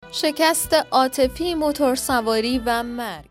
شکست عاطفی، موتورسواری و مرگ.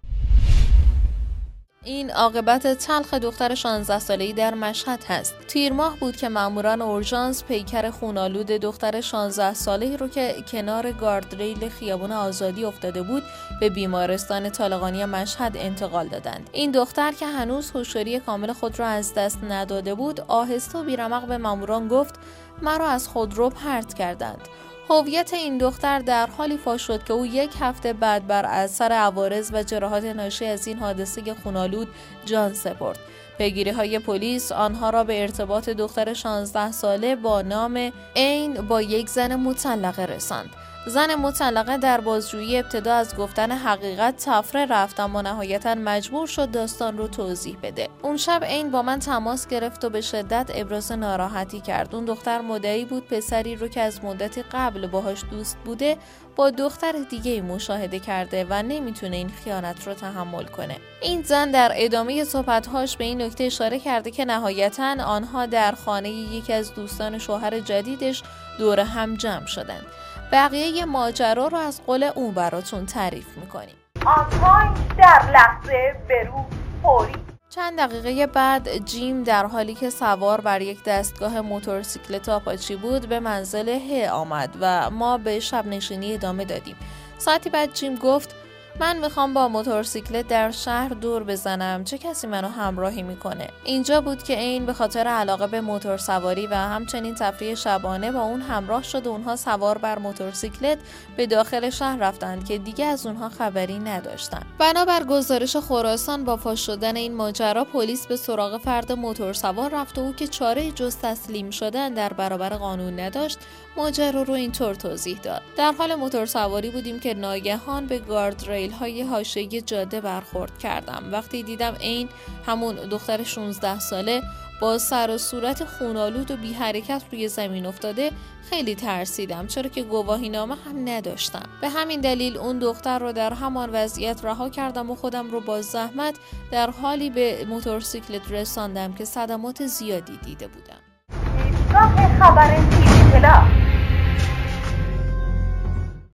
این عاقبت تلخ دختر 16 ساله‌ای در مشهد هست. تیر ماه بود که ماموران اورژانس پیکر خونالود دختر 16 ساله‌ای رو که کنار گاردریل خیابان آزادی افتاده بود به بیمارستان طالقانی مشهد انتقال دادند. این دختر که هنوز هوشیاری کامل خود را از دست نداده بود، آهسته و بی‌رمق به ماموران گفت: مرا از خودرو پرت کردند. هویت این دختر در حالی فاش شد که او 1 هفته بعد بر اثر عوارض و جراحات ناشی از این حادثه خونالود جان سپرد. پیگیری‌های پلیس آنها را به ارتباط دختر 16 ساله با نام عین با یک زن مطلقه رساند. زن مطلقه در بازجویی ابتدا از گفتن حقیقت تفره رفت، اما نهایتاً مجبور شد داستان رو توضیح بده. اون شب عین با من تماس گرفت و به شدت ابراز ناراحتی کرد. اون دختر مدعی بود پسری رو که از مدتی قبل باهاش دوست بوده با دختر دیگه مشاهده کرده و نمیتونه این خیانت رو تحمل کنه. این زن در ادامه صحبت‌هاش به این نکته اشاره کرده که نهایتاً آنها در خانه یکی از دوستان شوهر جدیدش دور هم جمع شدن. بقیه ماجرا رو از قول اون براتون تعریف میکنیم. آنها در لحظه برو فوری. چند دقیقه بعد جیم در حالی که سوار بر یک دستگاه موتورسیکلت آپاچی بود به منزل ه آمد و ما به شب نشینی ادامه دادیم. ساعتی بعد جیم گفت: من میخوام با موتورسیکلت در شهر دور بزنم، چه کسی منو همراهی میکنه؟ اینجا بود که عین به خاطر علاقه به موتورسواری و همچنین تفریح شبانه با اون همراه شد و اونها سوار بر موتورسیکلت به داخل شهر رفتند که دیگه از اونها خبری نداشتن. بنابر گزارش خراسان با فاش شدن این ماجرا پلیس به سراغ فرد موتورسوار رفت و او که چاره جز تسلیم شدن در برابر قانون نداشت ماجرا رو اینطور توضیح داد: در حال موتورسواری بودیم که ناگهان به گاردریل های حاشیه‌ای جاده برخورد کردم. وقتی دیدم عین همون دختر 16 ساله با سر و صورت خونالود و بی حرکت روی زمین افتاده خیلی ترسیدم، چرا که گواهینامه هم نداشتم. به همین دلیل اون دختر رو در همان وضعیت رها کردم و خودم رو با زحمت در حالی به موتورسیکلت رساندم که صدمات زیادی دیده بودم. ایستگاه خبر تیوی پلاس.